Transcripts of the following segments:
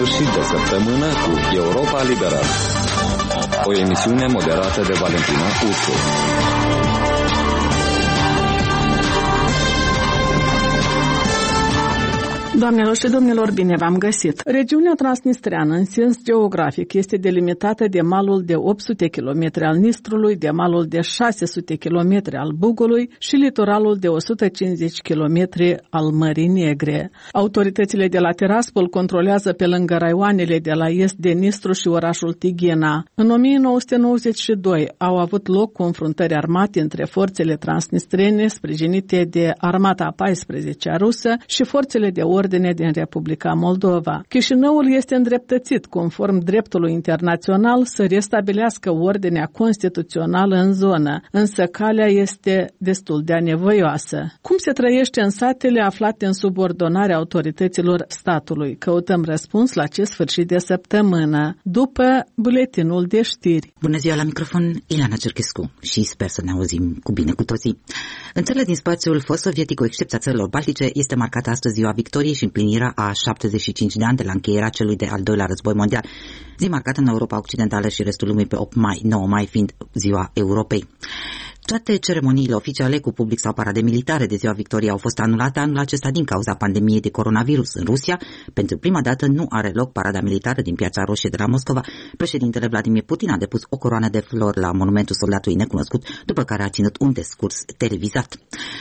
sfârșit de săptămână cu Europa Liberă. O emisiune moderată de Valentina Ursu. Doamnelor și domnilor, bine v-am găsit! Regiunea transnistreană, în sens geografic, este delimitată de malul de 800 km al Nistrului, de malul de 600 km al Bugului și litoralul de 150 km al Mării Negre. Autoritățile de la Tiraspol controlează pe lângă raioanele de la est de Nistru și orașul Tighina. În 1992 au avut loc confruntări armate între forțele transnistrene sprijinite de Armata a 14-a rusă și forțele de ordine din Republica Moldova. Chișinăul este îndreptățit, conform dreptului internațional, să restabilească ordinea constituțională în zonă, însă calea este destul de anevoioasă. Cum se trăiește în satele aflate în subordonarea autorităților statului? Căutăm răspuns la acest sfârșit de săptămână, după buletinul de știri. Bună ziua, la microfon Ileana Cerchescu și sper să ne auzim cu bine cu toții. În țările din spațiul fost sovietic, cu excepția țărilor baltice, este marcată astăzi Ziua Victoriei și împlinirea a 75 de ani de la încheierea celui de-al doilea război mondial, zi marcată în Europa Occidentală și restul lumii pe 8 mai, 9 mai fiind Ziua Europei. Toate ceremoniile oficiale cu public sau parade militare de Ziua Victoriei au fost anulate anul acesta din cauza pandemiei de coronavirus. În Rusia, pentru prima dată, nu are loc parada militară din Piața Roșie de la Moscova. Președintele Vladimir Putin a depus o coroană de flori la monumentul soldatului necunoscut, după care a ținut un discurs televizat.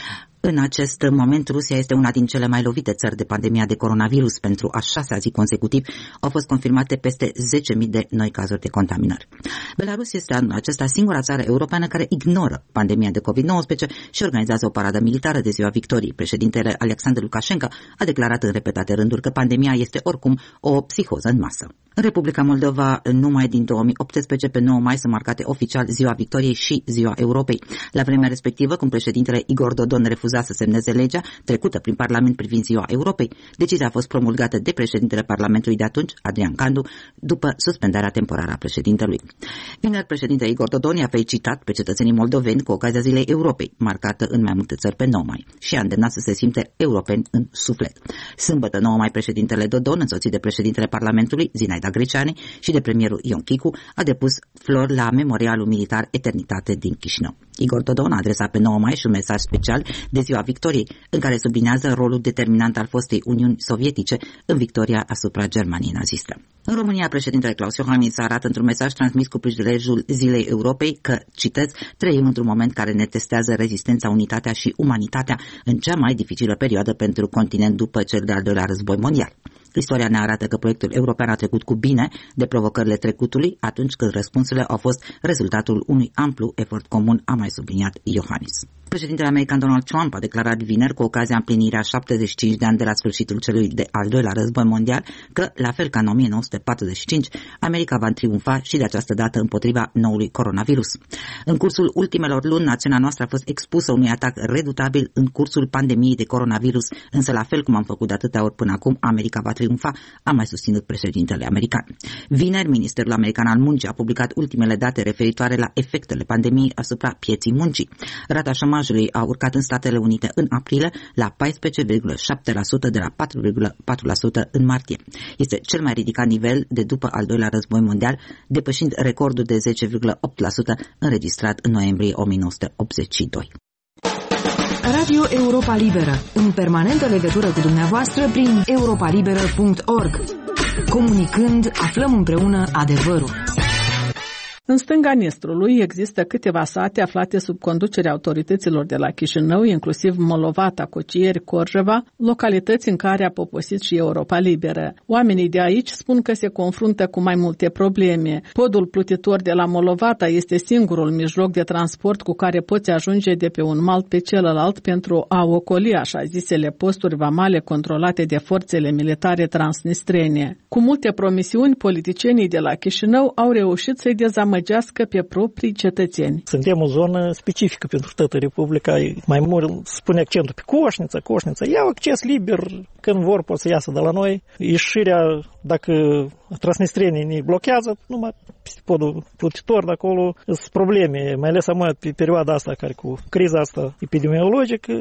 În acest moment, Rusia este una din cele mai lovite țări de pandemia de coronavirus. Pentru a 6-a zi consecutiv au fost confirmate peste 10.000 de noi cazuri de contaminare. Belarus este anul acesta singura țară europeană care ignoră pandemia de COVID-19 și organizează o paradă militară de Ziua Victoriei. Președintele Alexandru Lukashenko a declarat în repetate rânduri că pandemia este oricum o psihoză în masă. În Republica Moldova, numai din 2018 pe 9 mai, sunt marcate oficial Ziua Victoriei și Ziua Europei. La vremea respectivă, cum președintele Igor Dodon refuza să semneze legea trecută prin Parlament privind Ziua Europei, decizia a fost promulgată de președintele Parlamentului de atunci, Adrian Candu, după suspendarea temporară a președintelui. Vineri, președintele Igor Dodon i-a felicitat pe cetățenii moldoveni cu ocazia Zilei Europei, marcată în mai multe țări pe 9 mai, și a îndemnat să se simte europeni în suflet. Sâmbătă, 9 mai, președintele Dodon, însoțit de președintele Parlamentului, Zinaida Greceani, și de premierul Ion Chicu, a depus flori la Memorialul Militar Eternitate din Chișinău. Igor Dodon a adresat pe 9 mai și un mesaj special de Ziua Victoriei, în care sublinează rolul determinant al fostei Uniuni Sovietice în victoria asupra Germaniei naziste. În România, președintele Klaus Iohannis arată într-un mesaj transmis cu prilejul Zilei Europei că, citez, trăim într-un moment care ne testează rezistența, unitatea și umanitatea în cea mai dificilă perioadă pentru continent după cel de-al doilea război mondial. Istoria ne arată că proiectul european a trecut cu bine de provocările trecutului atunci când răspunsurile au fost rezultatul unui amplu efort comun, a mai subliniat Iohannis. Președintele american Donald Trump a declarat vineri, cu ocazia împlinirii a 75 de ani de la sfârșitul celui de al doilea război mondial, că, la fel ca în 1945, America va triumfa și de această dată împotriva noului coronavirus. În cursul ultimelor luni, națiunea noastră a fost expusă unui atac redutabil în cursul pandemiei de coronavirus, însă, la fel cum am făcut de atâtea ori până acum, America va triumfa, a mai susținut președintele american. Vineri, Ministerul American al Muncii a publicat ultimele date referitoare la efectele pandemiei asupra pieții muncii. Rata șomajului a urcat în Statele Unite în aprilie la 14,7% de la 4,4% în martie. Este cel mai ridicat nivel de după al doilea război mondial, depășind recordul de 10,8% înregistrat în noiembrie 1982. Radio Europa Liberă, în permanentă legătură cu dumneavoastră prin europalibera.org. Comunicând, aflăm împreună adevărul. În stânga Nistrului există câteva sate aflate sub conducerea autorităților de la Chișinău, inclusiv Molovata, Cocieri, Corjeva, localități în care a poposit și Europa Liberă. Oamenii de aici spun că se confruntă cu mai multe probleme. Podul plutitor de la Molovata este singurul mijloc de transport cu care poți ajunge de pe un mal pe celălalt pentru a ocoli așa zisele posturi vamale controlate de forțele militare transnistrene. Cu multe promisiuni, politicienii de la Chișinău au reușit să-i dezamăgească pe proprii cetățeni. Suntem o zonă specifică pentru toată Republica. Mai mult spune accentul pe Coșnița. Coșnița iau acces liber, când vor pot să iasă de la noi. Ieșirea, dacă transnistrenii ne blochează, numai peste podul plutitor de acolo sunt probleme, mai ales pe perioada asta, care cu criza asta epidemiologică,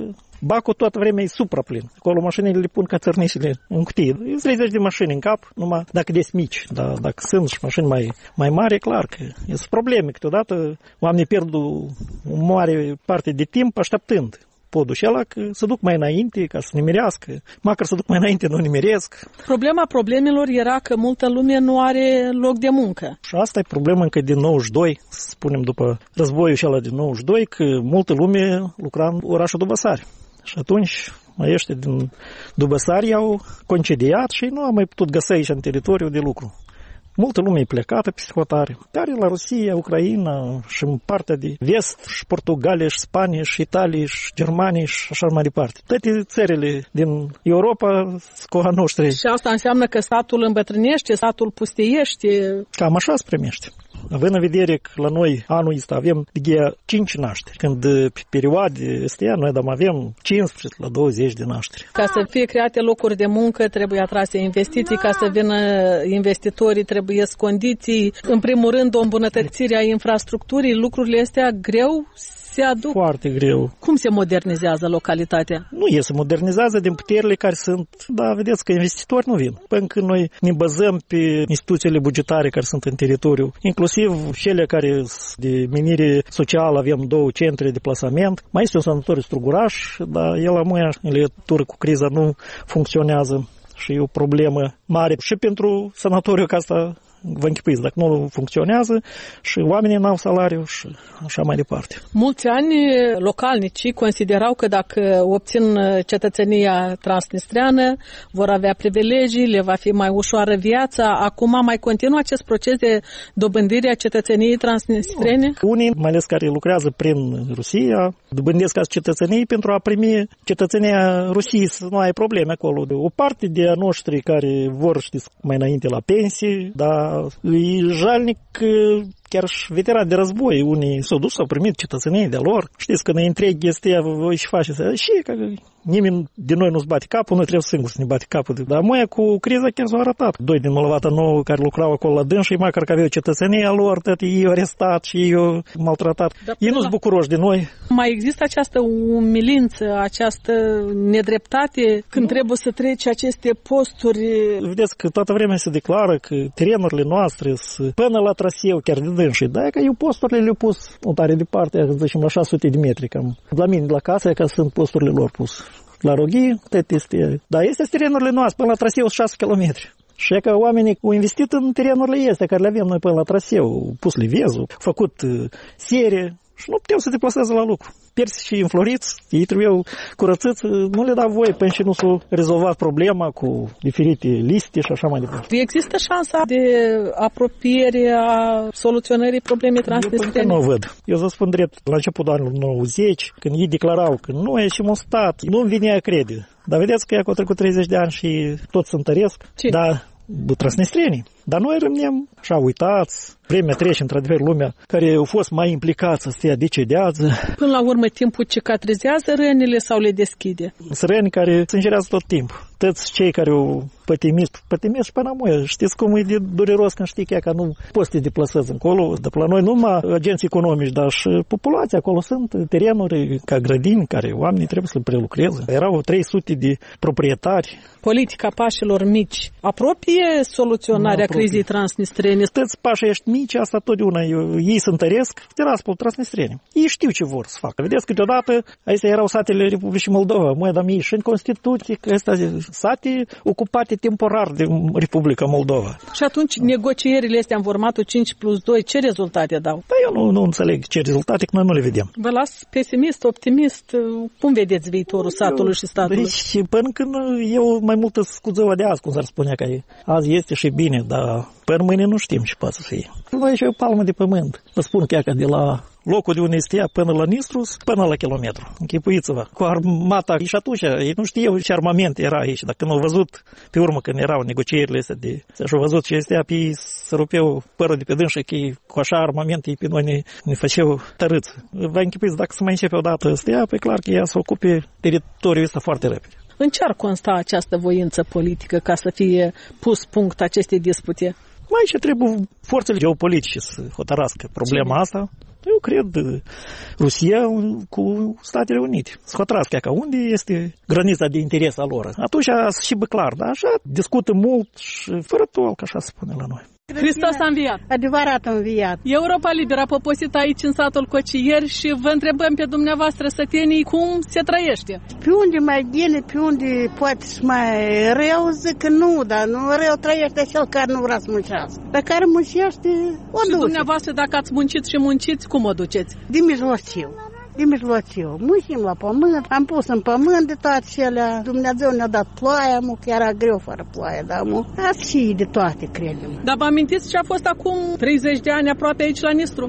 bacul toată vremea e supraplin. Acolo mașinile le pun ca țărnișile în cutie. E 30 de mașini în cap, numai dacă des mici. Dar dacă sunt și mașini mai mari, e clar că sunt probleme. Câteodată oamenii pierd o mare parte de timp așteptând podul și ăla că se duc mai înainte ca să nimerească. Măcar se duc mai înainte, nu nimeresc. Problema problemelor era că multă lume nu are loc de muncă. Și asta e problema încă din 92, să spunem după războiul și ăla din 92, că multă lume lucra în orașul Dubăsari. Și atunci mai ăștia din Dubăsari i-au concediat și nu au mai putut găsi aici în teritoriu de lucru. Multă lume e plecată peste hotare. Care la Rusia, Ucraina și în partea de vest, și Portugalia, și Spania, și Italia, și Germania, și așa mai departe. Toate țările din Europa sunt cu a noștri. Și asta înseamnă că statul îmbătrânește, statul pustiește. Cam așa se primește. Având în vedere că la noi anul ăsta avem de 5 nașteri, când pe perioade astea noi avem 15 la 20 de nașteri. Ca să fie create locuri de muncă, trebuie atrase investiții, ca să vină investitorii, trebuie condiții. În primul rând, o îmbunătățire a infrastructurii, lucrurile astea greu se aduc. Foarte greu. Cum se modernizează localitatea? Nu se modernizează din puterile care sunt, dar vedeți că investitori nu vin. Până când noi ne bazăm pe instituțiile bugetare care sunt în teritoriu, inclusiv cele care sunt de menire socială, avem 2 centre de plasament. Mai este un sanatoriu Struguraș, dar el la mâine, în legătură cu criza, nu funcționează și e o problemă mare și pentru sanatoriu, că asta vă închipuiți, dacă nu funcționează și oamenii n-au salariu și așa mai departe. Mulți ani localnicii considerau că dacă obțin cetățenia transnistreană, vor avea privilegii, le va fi mai ușoară viața. Acum mai continuă acest proces de dobândire a cetățeniei transnistrene? Unii, mai ales care lucrează prin Rusia, dobândesc cetățenii pentru a primi cetățenia Rusiei, să nu ai probleme acolo. O parte de a noștri care vor, știți, mai înainte la pensii, dar e jalnic că chiar și veterani de război, unii s-au dus, s-au primit cetățenii de lor. Știți, când îi întreg este voi și faceți, și că nimeni din noi nu-ți bate capul, noi trebuie singur să ne bate capul. Dar mai cu criza chiar s-au arătat. 2 din Mălăvata Nouă care lucrau acolo la dâns și măcar că aveau cetățenia lor, ei au arestat și ei au maltratat. Ei nu-s bucuroși de noi. Mai există această umilință, această nedreptate când trebuie să treci aceste posturi? Vedeți că toată vremea se declară că terenurile noastre până la traseu, chiar de dânsi, dar că eu posturile le-au pus o tare departe, zicem la 600 de metri cam. La mine, la casă, că sunt posturile lor pus. La Roghii, dar este terenurile noastre, până la traseu 6 km. Și că oamenii au investit în terenurile astea care le avem noi până la traseu, pus livezul, făcut serie și nu puteau să deplaseze la lucru. Persi și înfloriți, ei trebuiau curățiți, nu le dau voie până și nu s-a rezolvat problema cu diferite liste și așa mai departe. Există șansa de apropiere a soluționării problemei transnistrene? Eu nu văd. Eu vă spun drept, la începutul anului 90, când ei declarau că noi ieșim un stat, nu-mi vine a crede. Dar vedeți că au trecut 30 de ani și tot se întăresc. Dar transnistrenii. Dar noi rămânem așa uitați, vremea trece, într-adevăr, lumea care au fost mai implicați să se decedează. Până la urmă, timpul cicatrizează rănile sau le deschide? Sunt răni care se îngerează tot timpul. Toți cei care au pătimit și până amoi. Știți cum e de dureros când știi că nu poți să te deplasezi încolo. De la noi numai agenți economici, dar și populația acolo sunt terenuri ca grădini care oamenii trebuie să le prelucreze. Erau 300 de proprietari. Politica pașilor mici apropie soluționarea crizei transnistrene? Toți pașii ăștia mici, asta totdeauna ei se întăresc, tiraspol transnistrene. Ei știu ce vor să facă. Vedeți, câteodată, astea erau satele Republicii Moldova, măi, dar și în Constituție, că astea sate ocupate temporar de Republica Moldova. Și atunci negocierile astea în formatul 5+2, ce rezultate dau? Da, eu nu înțeleg ce rezultate, că noi nu le vedem. Vă las pesimist, optimist, cum vedeți viitorul satului și statului? Deci, până când eu mai mult cu ziua de azi, cum s-ar spunea, că azi este și bine, dar până mâine nu știm ce poate să fie. Noi și o palmă de pământ. Vă spun că de la locul de unde este până la Nistrus, până la kilometru. Închipuiți-vă. Cu armata, și atunci, ei nu știau ce armament era aici. Dacă nu au văzut, pe urmă, când erau negocierile astea și-au văzut ce este, pe ei se rupeau părul de pe dânsă, că cu așa armament ei pe noi ne făceau tărâți. Vă închipuiți, dacă se mai începe odată astea, pe clar că ea să ocupe teritoriul ăsta foarte repede. În ce ar consta această voință politică ca să fie pus punct acestei dispute? Mai și trebuie forțele geopolitice să hotărască problema asta. Eu cred Rusia cu Statele Unite. Să hotărască că unde este granița de interes a lor. Atunci și bă clar, dar așa discută mult și fără tol, ca așa se spune la noi. Hristos a înviat. Adevărat a înviat. Europa Liberă a poposit aici în satul Cocieri și vă întrebăm pe dumneavoastră, sătenii, cum se trăiește? Pe unde mai bine, pe unde poate mai rău, zic că nu, dar nu rău trăiește cel care nu vrea să muncească. Pe care muncește, o duce. Și dumneavoastră, dacă ați muncit și munciți, cum o duceți? De mijlociu. De mijlociu. Muncim la pământ, am pus în pământ de toate cele. Dumnezeu ne-a dat ploaia, că era greu fără ploaie, dar azi și de toate, credem. Dar vă amintiți ce a fost acum 30 de ani aproape aici la Nistru?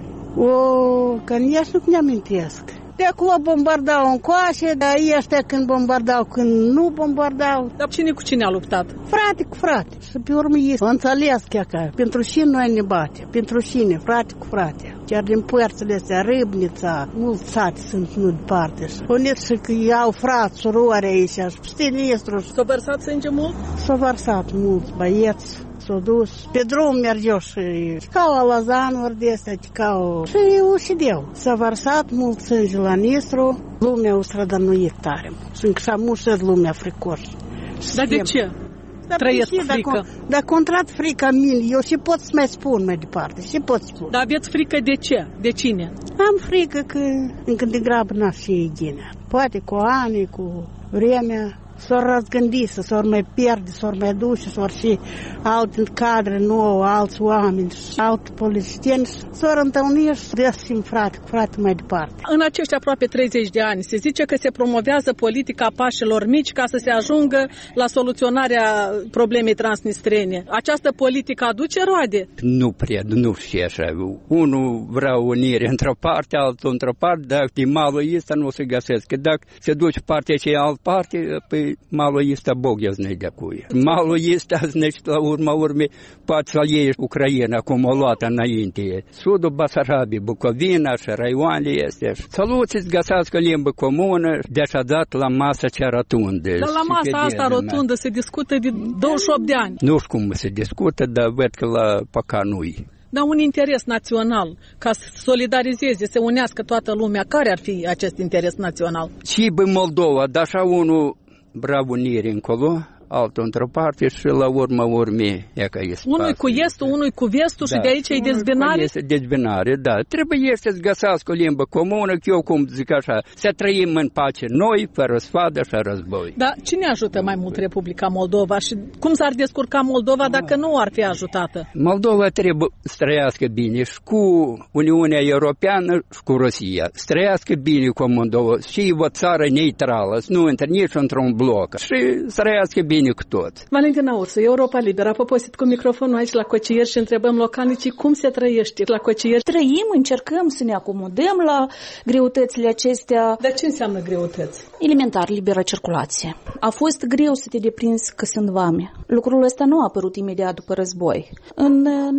Că nici nu-mi amintesc. De acolo bombardau încoace, dar ăștia când bombardau, când nu bombardau. Dar cine cu cine a luptat? Frate cu frate. Și pe urmă ei o înțeles că pentru cine noi ne bate, pentru cine, frate cu frate. Chiar din părțile astea, Râbnița, mulți sate sunt nu departe. Spuneți și că iau frați, surori aici, și peste Nistru. S-a vărsat sânge mult? S-a vărsat mulți băieți. S-a dus. Pe drum mergeau și ticau alazanuri de astea, ticau și ucideu. S-a vărsat mult sânge la Nistru, lumea o strădănuit tare. Și încă s-a mușat lumea fricoși. Dar de ce? Trăiesc cu frică. Dacă contrat frica mine, eu și pot să mai spun mai departe, și pot spune. Dar aveți frică de ce? De cine? Am frică că încă de grabă n-aș fi ghinea. Poate cu ani, cu vremea, s-or răzgândi, s-or mai pierde, s-or mai duce, s-or și alte cadre nouă, alți oameni, alți politicieni, s-or întâlni și găsim frate mai departe. În acești aproape 30 de ani se zice că se promovează politica pașilor mici ca să se ajungă la soluționarea problemei transnistrene. Această politică aduce roade? Nu prea, nu știu așa. Unul vrea unire într-o parte, altul într-o parte, dar de malul ăsta nu se găsesc. Dacă se duce partea cealaltă parte, pe malul ăsta Bog eu znă de acuie. Malul ăsta, значит, la urma urmei, poate să-l iei Ucraina, cum o luat înainte. Sudul Basarabiei, Bucovina și raioanele astea. Soluții găsească limbă comună, de-așa dat la masa cea rotundă. Dar la masa asta rotundă se discută de 28 de ani. Nu știu cum se discută, dar văd că la păca nu-i. Dar un interes național, ca să solidarizeze, să unească toată lumea, care ar fi acest interes național? Și bă Moldova, dar așa unul vrea unire încolo, altul într-o parte și la urma urmei, unul cu estul, unul cu vestul, da, și de aici e dezbinare? Este dezbinare, da. Trebuie să găsească o limbă comună, că eu cum zic așa, să trăim în pace noi, fără sfadă și război. Dar cine ajută mai mult Republica Moldova și cum s-ar descurca Moldova dacă nu ar fi ajutată? Moldova trebuie să trăiască bine și cu Uniunea Europeană și cu Rusia. Să trăiască bine cu Moldova și o țară neutrală, să nu intre nici într-un bloc și să trăiască bine cu toți. Valentina Ursu, Europa Liberă, a poposit cu microfonul aici la Cocieri și întrebăm localnicii cum se trăiește la Cocieri. Trăim, încercăm să ne acomodăm la greutățile acestea. Dar ce înseamnă greutăți? Elementar, liberă circulație. A fost greu să te deprinzi că sunt vame. Lucrul ăsta nu a apărut imediat după război. În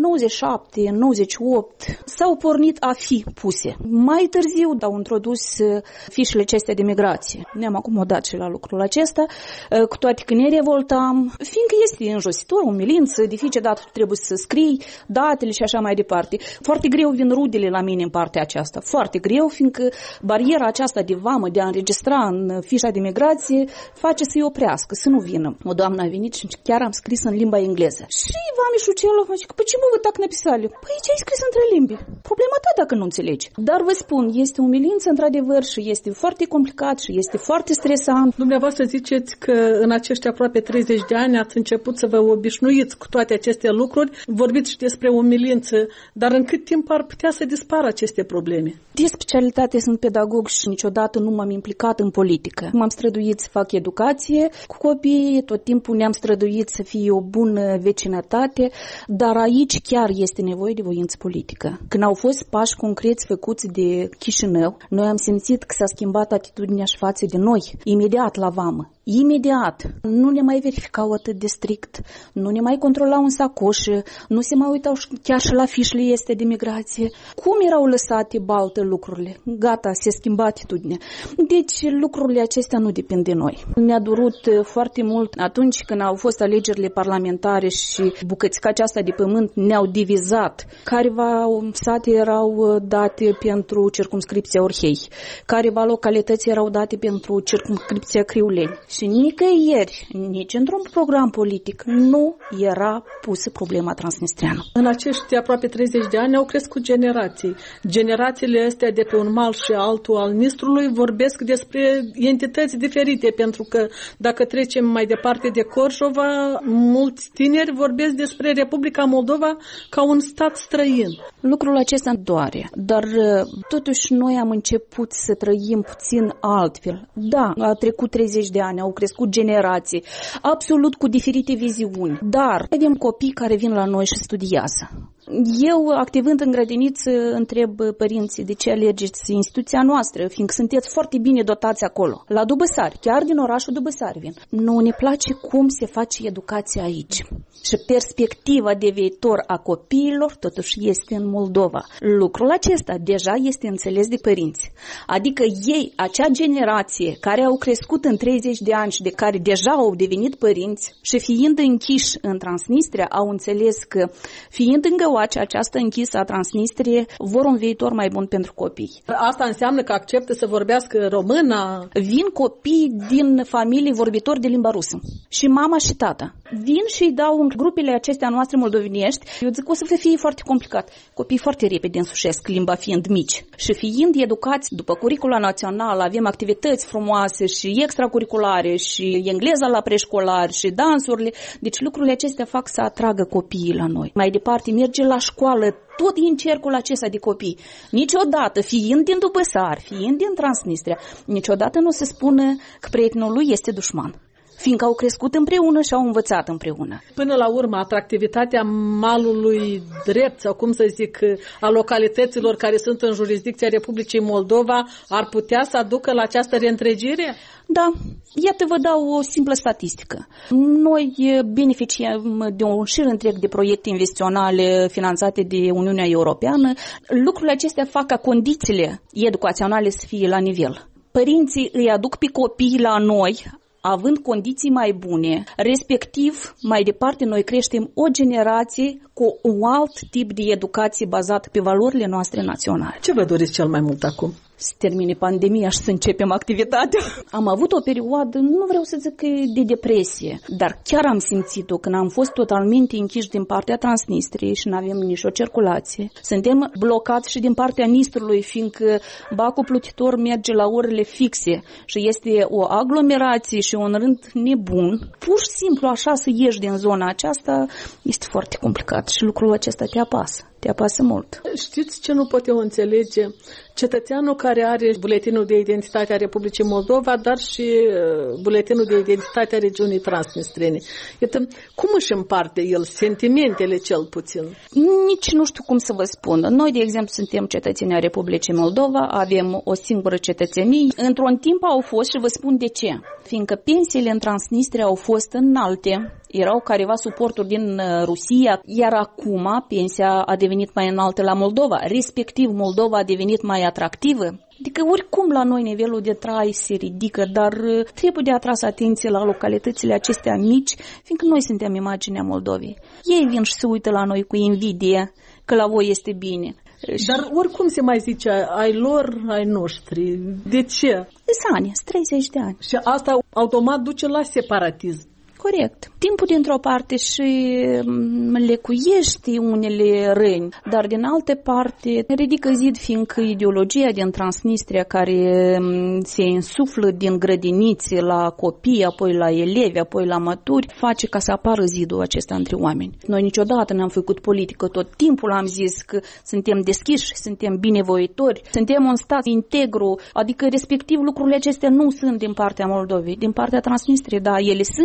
97, în 98 s-au pornit a fi puse. Mai târziu au introdus fișele acestea de migrație. Ne-am acomodat și la lucrul acesta, cu toate că ne revoltam, fiindcă este înjositor, umilință, de fiecare dată trebuie să scrii datele și așa mai departe. Foarte greu vin rudele la mine în partea aceasta. Foarte greu, fiindcă bariera aceasta de vamă, de a înregistra în fișa de migrație, face să-i oprească, să nu vină. O doamnă a venit și chiar am scris în limba engleză. Și vamișul celălalt zice, почему вы так написали? Păi ce ai scris între limbi? Problema ta dacă nu înțelegi. Dar vă spun, este umilință într-adevăr și este foarte complicat și este foarte stresant. Dumneavoastră ziceți că în acești aproape 30 de ani ați început să vă obișnuiți cu toate aceste lucruri, vorbiți și despre umilință, dar în cât timp ar putea să dispară aceste probleme? De specialitate sunt pedagog și niciodată nu m-am implicat în politică. M-am străduit să fac educație cu copiii, tot timpul ne-am străduit să fie o bună vecinătate, dar aici chiar este nevoie de voință politică. Când au fost pași concreți făcuți de Chișinău, noi am simțit că s-a schimbat atitudinea și față de noi, imediat la vamă. imediat. Nu ne mai verificau atât de strict, nu ne mai controlau în sacoșă, nu se mai uitau chiar și la fișele este de migrație. Cum erau lăsate baltă lucrurile? Gata, se schimba atitudinea. Deci lucrurile acestea nu depind de noi. Ne-a durut foarte mult atunci când au fost alegerile parlamentare și bucățica aceasta de pământ ne-au divizat. Careva sate erau date pentru circumscripția Orhei, careva localități erau date pentru circumscripția Criuleni. Și nicăieri, nici într-un program politic, nu era pusă problema transnistreană. În acești aproape 30 de ani au crescut generații. Generațiile astea de pe un mal și altul al Nistrului vorbesc despre entități diferite, pentru că dacă trecem mai departe de Corșova, mulți tineri vorbesc despre Republica Moldova ca un stat străin. Lucrul acesta doare, dar totuși noi am început să trăim puțin altfel. Da, a trecut 30 de ani, au crescut generații, absolut cu diferite viziuni, dar vedem copii care vin la noi și studiază. Eu, activând în grădiniță, întreb părinții de ce alegeți instituția noastră, fiindcă sunteți foarte bine dotați acolo, la Dubăsari, chiar din orașul Dubăsari vin. Nu ne place cum se face educația aici. Și perspectiva de viitor a copiilor totuși este în Moldova. Lucrul acesta deja este înțeles de părinți. Adică ei, acea generație care au crescut în 30 de ani și de care deja au devenit părinți și fiind închiși în Transnistria, au înțeles că fiind în Găoace, această închisă a Transnistriei, vor un viitor mai bun pentru copii. Asta înseamnă că acceptă să vorbească română? Vin copii din familii vorbitori de limba rusă. Și mama și tata. Vin și îi dau în grupele acestea noastre moldovenești. Eu zic, o să fie foarte complicat. Copiii foarte repede însușesc limba fiind mici. Și fiind educați după curicula națională, avem activități frumoase și extracurriculare și engleza la preșcolar și dansurile. Deci lucrurile acestea fac să atragă copiii la noi. Mai departe merge la școală tot din cercul acesta de copii. Niciodată, fiind din Dubăsari, fiind din Transnistria, niciodată nu se spune că prietenul lui este dușman, fiindcă au crescut împreună și au învățat împreună. Până la urmă, atractivitatea malului drept, sau cum să zic, a localităților care sunt în jurisdicția Republicii Moldova, ar putea să aducă la această reîntregire? Da, iată vă dau o simplă statistică. Noi beneficiem de un șir întreg de proiecte investiționale finanțate de Uniunea Europeană. Lucrurile acestea fac ca condițiile educaționale să fie la nivel. Părinții îi aduc pe copii la noi, având condiții mai bune, respectiv, mai departe, noi creștem o generație cu un alt tip de educație bazată pe valorile noastre naționale. Ce vă doriți cel mai mult acum? Să termine pandemia și să începem activitatea. Am avut o perioadă, nu vreau să zic că de depresie, dar chiar am simțit-o când am fost totalmente închiși din partea Transnistriei și nu avem nicio circulație. Suntem blocați și din partea Nistrului, fiindcă bacul plutitor merge la orele fixe și este o aglomerație și un rând nebun. Pur și simplu așa să ieși din zona aceasta este foarte complicat și lucrul acesta te apasă. Te apasă mult. Știți ce nu pot eu înțelege? Cetățeanul care are buletinul de identitate a Republicii Moldova, dar și buletinul de identitate a regiunii Transnistrene. Iată, cum își împarte el sentimentele cel puțin? Nici nu știu cum să vă spun. Noi, de exemplu, suntem cetățeni a Republicii Moldova, avem o singură cetățenie. Într-un timp au fost și vă spun de ce. Fiindcă pensiile în Transnistria au fost înalte, erau careva suporturi din Rusia, iar acum pensia a devenit mai înaltă la Moldova, respectiv Moldova a devenit mai atractivă. Adică oricum la noi nivelul de trai se ridică, dar trebuie de atras atenție la localitățile acestea mici, fiindcă noi suntem imaginea Moldovei. Ei vin și se uită la noi cu invidie că la voi este bine. Dar oricum se mai zice, ai lor, ai noștri. De ce? 30 de ani. Și asta automat duce la separatism. Corect. Timpul dintr-o parte și lecuiește unele răni, dar din altă parte ridică zid, fiindcă ideologia din Transnistria care se însuflă din grădinițe la copii, apoi la elevi, apoi la maturi, face ca să apară zidul acesta între oameni. Noi niciodată n-am făcut politică, tot timpul am zis că suntem deschiși, suntem binevoitori, suntem un stat integru, adică respectiv lucrurile acestea nu sunt din partea Moldovei, din partea Transnistriei, da, ele sunt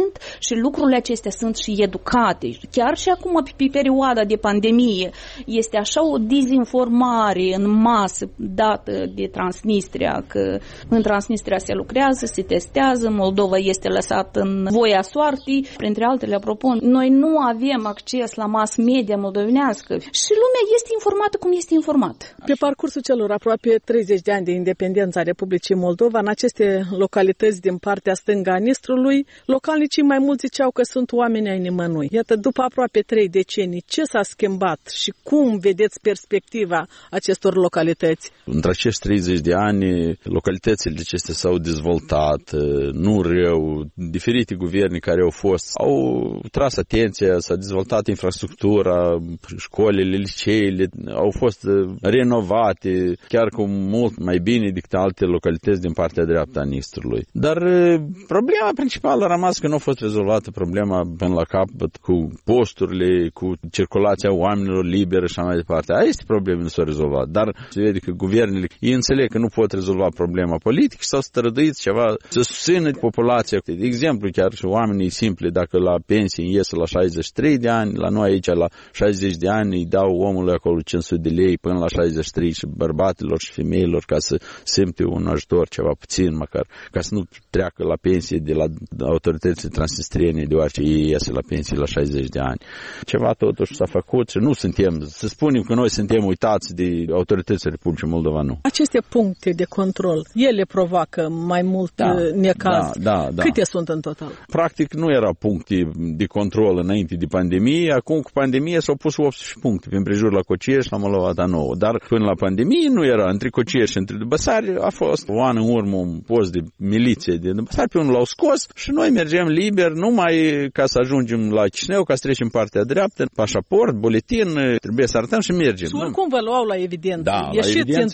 și lucrurile acestea sunt și educate. Chiar și acum, pe perioada de pandemie, este așa o dezinformare în masă dată de Transnistria, că în Transnistria se lucrează, se testează, Moldova este lăsată în voia soartii. Printre altele, apropo, noi nu avem acces la mass media moldovenească și lumea este informată cum este informată. Pe parcursul celor aproape 30 de ani de independență a Republicii Moldova, în aceste localități din partea stângă a Nistrului, localnicii mai mulți ziceau că sunt oameni ai nimănui. Iată, după aproape 3 decenii, ce s-a schimbat și cum vedeți perspectiva acestor localități? Între acești 30 de ani, localitățile acestea s-au dezvoltat, nu rău, diferite guverne care au fost, au tras atenția, s-a dezvoltat infrastructura, școlile, liceele, au fost renovate, chiar cu mult mai bine decât alte localități din partea dreaptă a Nistrului. Dar problema principală a rămas că nu a fost rezolvată problema până la capăt cu posturile, cu circulația oamenilor liberi și așa mai departe. Aia este problema, nu s-a rezolvat. Dar se vede că guvernele ei înțeleg că nu pot rezolva problema politică și s-au străduit ceva să susțină populația. De exemplu, chiar și oamenii simpli, dacă la pensie ies la 63 de ani, la noi aici la 60 de ani îi dau omului acolo 500 de lei până la 63 și bărbatilor și femeilor ca să simte un ajutor ceva puțin măcar, ca să nu treacă la pensie de la autoritățile transnistriene, deoarece ei iese la pensie la 60 de ani. Ceva totuși s-a făcut și nu suntem, să spunem că noi suntem uitați de autoritățile Republicii Moldova, nu. Aceste puncte de control, ele provoacă mai mult necaz. Da. Câte sunt în total? Practic nu erau puncte de control înainte de pandemie, acum cu pandemie s-au pus 18 puncte pe împrejur la Cocier și la Molovata Nouă, dar până la pandemie nu era. Între Cocier și între Dubăsari a fost o an în urmă un post de miliție de Dubăsari, pe unul l-au scos și noi mergem liber numai ca să ajungem la Chișinău, ca să trecem partea dreaptă, pașaport, buletin, trebuie să arătăm și mergem. Și oricum vă luau la evidență. Da, la evidență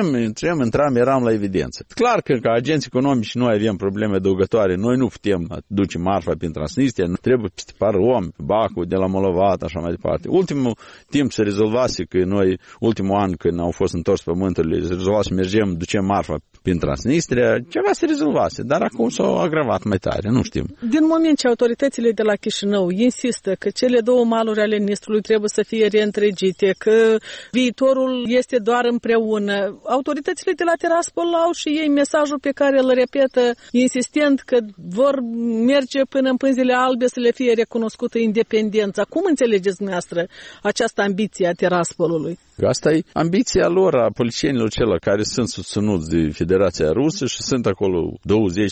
intram, eram la evidență. Clar că ca agenți economici noi avem probleme adăugătoare, noi nu putem duce marfa prin Transnistria, nu trebuie peste par om, Bacu, de la Molovata, așa mai departe. Ultimul timp se rezolvase că noi, ultimul an când au fost întors pământurile, se rezolvase, mergem, ducem marfa prin Transnistria, ceva se rezolvase, dar acum s-au agravat mai tare, nu știm. Din moment ce autoritățile de la Chișinău insistă că cele două maluri ale Nistrului trebuie să fie reîntregite, că viitorul este doar împreună, autoritățile de la Tiraspol au și ei mesajul pe care îl repetă insistent că vor merge până în pânzile albe să le fie recunoscută independența. Cum înțelegeți dumneavoastră această ambiție a Tiraspolului? Asta e ambiția lor, a policienilor celor care sunt susținuți de Federația Rusă și sunt acolo 20-30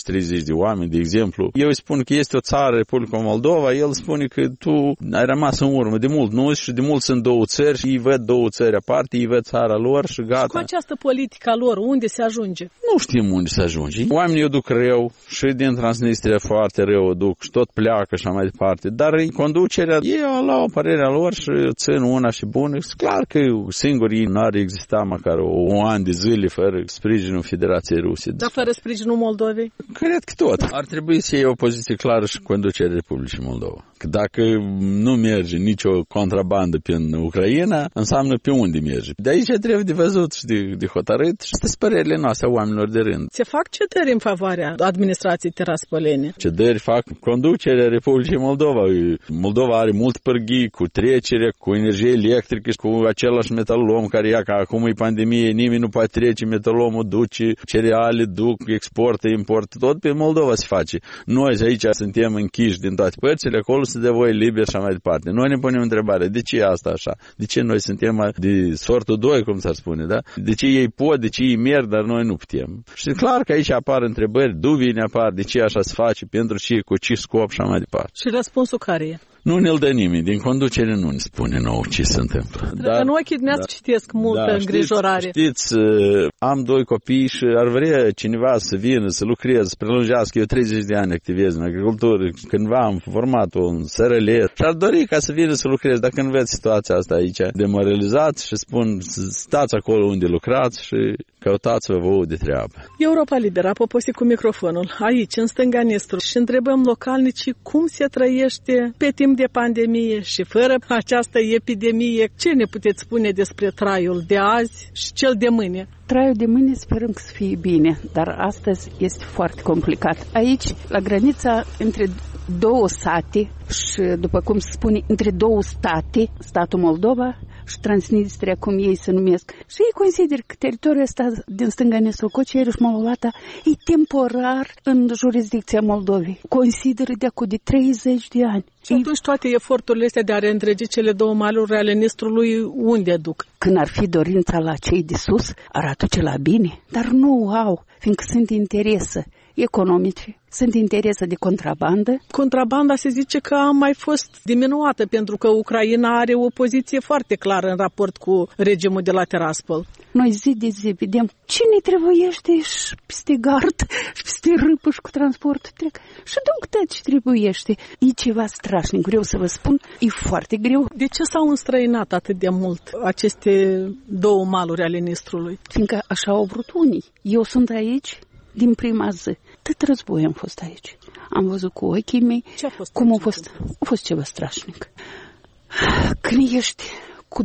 de oameni, de exemplu. Eu îi spun că este o țară, Republica Moldova, el spune că tu ai rămas în urmă de mult, nu? Și de mult sunt două țări și ei văd două țări aparte, ei văd țara lor și gata. Și cu această politică a lor, unde se ajunge? Nu știm unde se ajunge. Oamenii o duc rău și din Transnistria foarte rău o duc și tot pleacă și așa mai departe. Dar conducerea, ei au părerea lor și țin una și bună. Și clar că singurii n-ar exista măcar un an de zile fără sprijinul Federației Ruse. Dar fără sprijinul Moldovei? Cred că tot. Ar trebui să iei o poziție clară și conducerea Republicii Moldova. Că dacă nu merge nicio contrabandă prin Ucraina, înseamnă pe unde merge. De aici trebuie de văzut și de hotărât și sunt părerile noastre a oamenilor de rând. Se fac cedări în favoarea administrației tiraspolene? Cedări fac conducerea Republicii Moldova. Moldova are mult pârghii cu trecere, cu energie electrică, cu același metalolom care ia că acum e pandemie, nimeni nu poate trece, metalolomul duce, cereale duc, exportă, importă, tot pe Moldova se face. Noi aici suntem închiși din toate părțile, acolo se dă voie liber și așa mai departe. Noi ne punem întrebarea, de ce e asta așa? De ce noi suntem de sortul 2, cum s-ar spune, da? De ce ei pot, de ce ei merg, dar noi nu putem? Și clar că aici apar întrebări, dubii ne apar, de ce așa se face, pentru ce, cu ce scop și așa mai departe. Și răspunsul care e? Nu ne-l dă nimeni, din conducere nu ne spune nouă ce se întâmplă. Dar în ochii dumneavoastră citesc multă îngrijorare. Știți, am 2 copii și ar vrea cineva să vină, să lucreze, să prelungească. Eu 30 de ani activez în agricultură, cândva am format un SRL și ar dori ca să vină să lucreze. Dacă nu vedeți situația asta aici, demoralizați și spun, stați acolo unde lucrați și căutați-vă vouă de treabă. Europa Liberă a poposit cu microfonul aici, în stânga Nistrului, și întrebăm localnicii cum se trăiește pe timp de pandemie și fără această epidemie. Ce ne puteți spune despre traiul de azi și cel de mâine? Traiul de mâine sperăm să fie bine, dar astăzi este foarte complicat. Aici, la granița între două sate și, după cum se spune, între două state, statul Moldova și Transnistria, cum ei se numesc. Și ei consider că teritoriul ăsta din stânga Nistru, Cocieri și Molovata e temporar în jurisdicția Moldovei. Consideră de acum de 30 de ani. Și atunci toate eforturile astea de a reîntregi cele două maluri ale Nistrului, unde duc? Când ar fi dorința la cei de sus, ar aduce la bine, dar nu au, fiindcă sunt interese economice, sunt interese de contrabandă. Contrabanda se zice că a mai fost diminuată pentru că Ucraina are o poziție foarte clară în raport cu regimul de la Tiraspol. Noi zi de zi vedem cine trebuiește și peste gard și peste râpă și cu transport trec. Și duc tot ce trebuiește. E ceva strașnic, greu să vă spun, e foarte greu. De ce s-au înstrăinat atât de mult aceste două maluri ale Nistrului? Fiindcă așa au vrut unii. Eu sunt aici din prima zi. Tot război am fost aici. Am văzut cu ochii mei cum a fost. A fost ceva strașnic. Când ești cu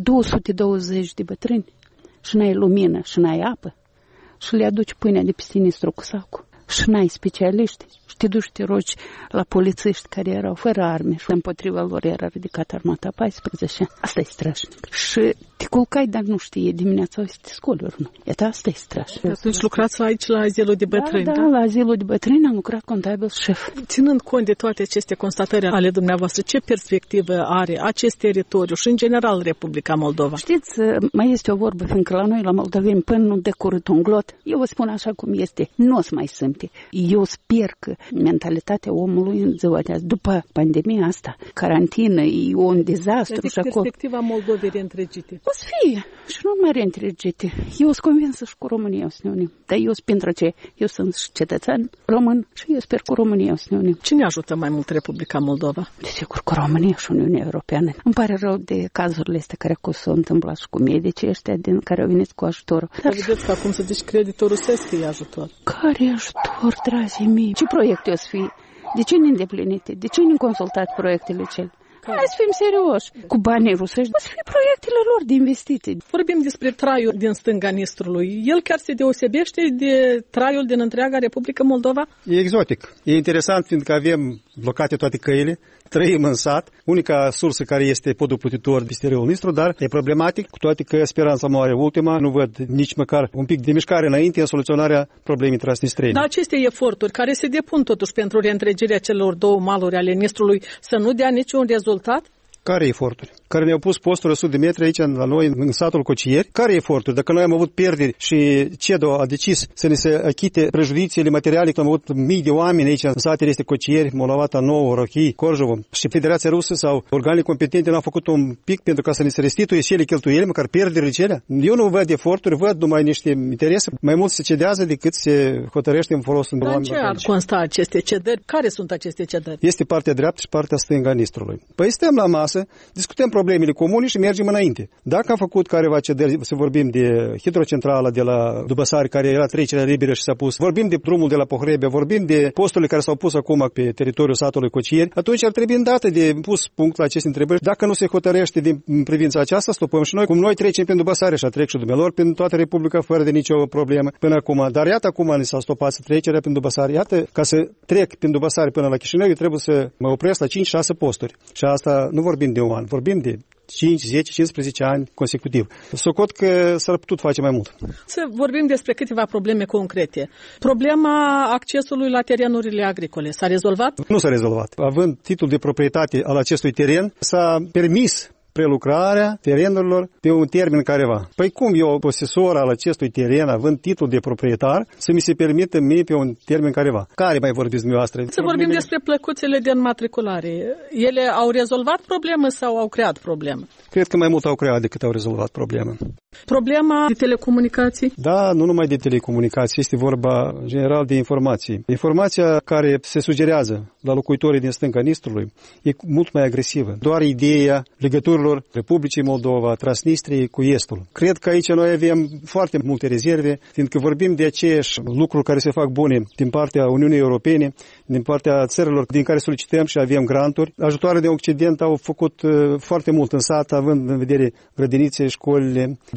220 de bătrâni și n-ai lumină și n-ai apă și le aduci pâinea de peste Nistru cu sacul și n-ai specialiști și te duci, te rogi la polițiști care erau fără arme și împotriva lor era ridicată armata 14. Asta e strașnic. Și te culcai, dar nu știe dimineața să te scoli ori nu. Iată, asta e strașnic. Atunci lucrați aici la azilul de bătrâni, da? Da, la azilul de bătrâni am lucrat contabil șef. Ținând cont de toate aceste constatări ale dumneavoastră, ce perspectivă are acest teritoriu și în general Republica Moldova? Știți, mai este o vorbă, fiindcă la noi, la moldoveni, până nu decurât un glot, eu vă spun așa cum este, nu o să mai simte. Eu sper că mentalitatea omului în ziua de azi, după pandemia asta, carantină, e un dezastru. Și acolo perspectiva Moldovei reîntregite. O să fie și nu mai reîntregite. Eu sunt convinsă și cu România o să ne unim. Dar eu pentru ce? Eu sunt cetățean român și eu sper cu România o să ne unim. Cine ajută mai mult Republica Moldova? Desigur cu România și Uniunea Europeană. Îmi pare rău de cazurile astea care s-au întâmplat și cu medicii ăștia din care au venit cu ajutorul. Dar vedeți că acum se zice creditul rusesc e ajutor. Care ajutor, dragii mei? Ce proiecte o să fie? De ce ne îndeplinite? De ce ne consultați proiectele cele? Hai să fim serioși. Cu banii rusești, o să fie proiectele lor de investiții. Vorbim despre traiul din stânga Nistrului. El chiar se deosebește de traiul din întreaga Republică Moldova? E exotic. E interesant fiindcă avem blocate toate căile, trăim în sat, unica sursă care este podul plutitor peste râul Nistru, dar e problematic, cu toate că speranța moare ultima, nu văd nici măcar un pic de mișcare înainte în soluționarea problemei transnistrene. Dar aceste eforturi care se depun totuși pentru reîntregirea celor două maluri ale Nistrului să nu dea niciun rezultat? Care eforturi? Care ne-au pus posturi 100 de metri aici la noi, în satul Cocieri? Care eforturi? Dacă noi am avut pierderi și CEDO a decis să ne se achite prejudiciile materiale, că am avut mii de oameni aici în satele este Cocieri, Molovata Nouă, Rochii, Corjovo și Federația Rusă sau organele competente n-au făcut un pic pentru ca să ne se restituie cele cheltuieli, măcar pierderile celea. Eu nu văd eforturi, văd numai niște interese. Mai mult se cedează decât se hotărăște în folosul oamenilor. Dar ce ar consta aceste cedări? Care sunt aceste cedări? Este partea dreaptă și partea stângă a Nistrului. Păi stăm la masă, discutăm problemele comune și mergem înainte. Dacă am făcut careva cedări, să vorbim de hidrocentrala de la Dubăsari, care era trecerea liberă și s-a pus, vorbim de drumul de la Pohrebia, vorbim de posturile care s-au pus acum pe teritoriul satului Cocieri, atunci ar trebui îndată de pus punct la aceste întrebări. Dacă nu se hotărăște din privința aceasta, stopăm și noi. Cum noi trecem prin Dubăsari și trec și dumnealor prin toată Republica fără de nicio problemă până acum. Dar iată acum ne s-a stopat trecerea prin Dubăsari. Iată, ca să trec prin Dubăsari până la Chișinău, eu trebuie să mă opresc la 5-6 posturi. Și asta nu vorbim de un an, vorbim de 5, 10, 15 ani consecutiv. Socot că s-ar putut face mai mult. Să vorbim despre câteva probleme concrete. Problema accesului la terenurile agricole s-a rezolvat? Nu s-a rezolvat. Având titlul de proprietate al acestui teren, s-a permis prelucrarea terenurilor pe un termen careva. Păi cum eu, posesor al acestui teren, având titlul de proprietar, să mi se permită mie pe un termen careva? Care mai vorbiți dumneavoastră? Să vorbim despre plăcuțele de înmatriculare. Ele au rezolvat problemă sau au creat problemă? Cred că mai mult au creat decât au rezolvat problema. Problema de telecomunicații? Da, nu numai de telecomunicații, este vorba în general de informații. Informația care se sugerează la locuitorii din stânga Nistrului e mult mai agresivă. Doar ideea legăturilor Republicii Moldova, Transnistriei cu Estul. Cred că aici noi avem foarte multe rezerve, fiindcă vorbim de aceeași lucruri care se fac bune din partea Uniunii Europene, din partea țărilor din care solicităm și avem granturi. Ajutoarele de Occident au făcut foarte mult în sat, având în vedere grădinițe, școlile, drumuri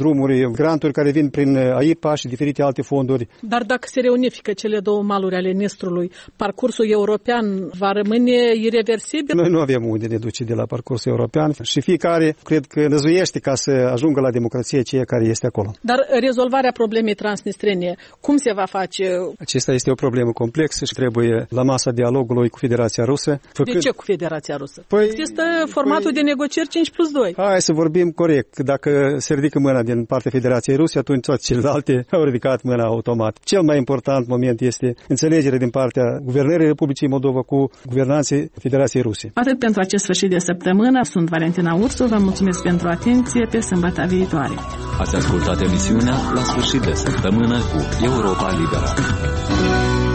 drumuri, granturi care vin prin AIPA și diferite alte fonduri. Dar dacă se reunifică cele două maluri ale Nistrului, parcursul european va rămâne irreversibil? Noi nu avem unde ne duce de la parcursul european și fiecare cred că năzuiește ca să ajungă la democrație ceea care este acolo. Dar rezolvarea problemei transnistrene, cum se va face? Acesta este o problemă complexă și trebuie la masa dialogului cu Federația Rusă. De ce cu Federația Rusă? Există formatul de negocieri 5+2. Hai să vorbim corect. Dacă se ridică mâna din partea Federației Ruse, atunci toate celelalte au ridicat mâna automat. Cel mai important moment este înțelegerea din partea Guvernării Republicii Moldova cu guvernanții Federației Ruse. Atât pentru acest sfârșit de săptămână. Sunt Valentina Ursu. Vă mulțumesc pentru atenție. Pe sâmbătă viitoare. Ați ascultat emisiunea La sfârșit de săptămână cu Europa Liberă.